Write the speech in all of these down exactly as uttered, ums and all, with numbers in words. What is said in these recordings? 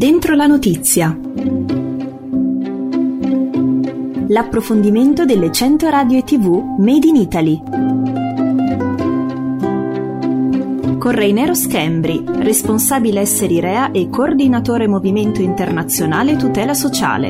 Dentro la notizia. L'approfondimento delle cento radio e tivù Made in Italy. Con Reinero Schembri, responsabile esseri Rea e coordinatore Movimento Internazionale Tutela Sociale.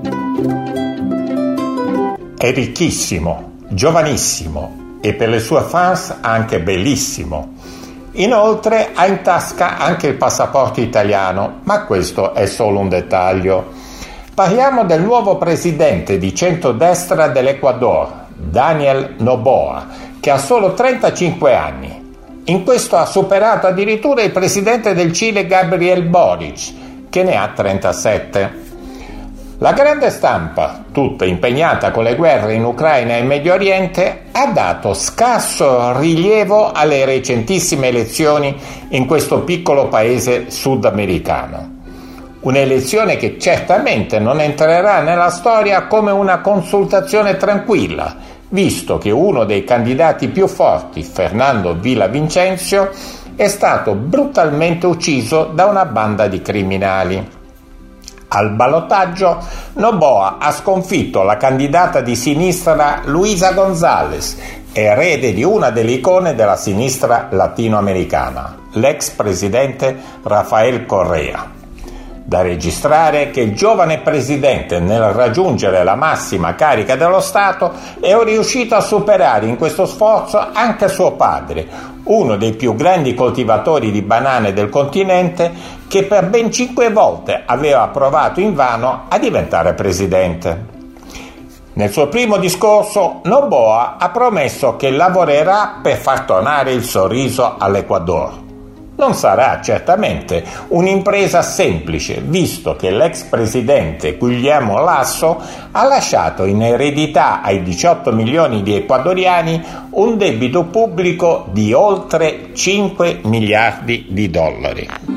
È ricchissimo, giovanissimo e per le sue fans anche bellissimo. Inoltre ha in tasca anche il passaporto italiano, ma questo è solo un dettaglio. Parliamo del nuovo presidente di centrodestra dell'Ecuador, Daniel Noboa, che ha solo trentacinque anni. In questo ha superato addirittura il presidente del Cile Gabriel Boric, che ne ha trentasette. La grande stampa, tutta impegnata con le guerre in Ucraina e Medio Oriente, ha dato scarso rilievo alle recentissime elezioni in questo piccolo paese sudamericano. Un'elezione che certamente non entrerà nella storia come una consultazione tranquilla, visto che uno dei candidati più forti, Fernando Villavicencio, è stato brutalmente ucciso da una banda di criminali. Al ballottaggio, Noboa ha sconfitto la candidata di sinistra Luisa González, erede di una delle icone della sinistra latinoamericana, l'ex presidente Rafael Correa. Da registrare che il giovane presidente, nel raggiungere la massima carica dello Stato, è riuscito a superare in questo sforzo anche suo padre, uno dei più grandi coltivatori di banane del continente, che per ben cinque volte aveva provato invano a diventare presidente. Nel suo primo discorso, Noboa ha promesso che lavorerà per far tornare il sorriso all'Ecuador. Non sarà certamente un'impresa semplice, visto che l'ex presidente Guillermo Lasso ha lasciato in eredità ai diciotto milioni di ecuadoriani un debito pubblico di oltre cinque miliardi di dollari.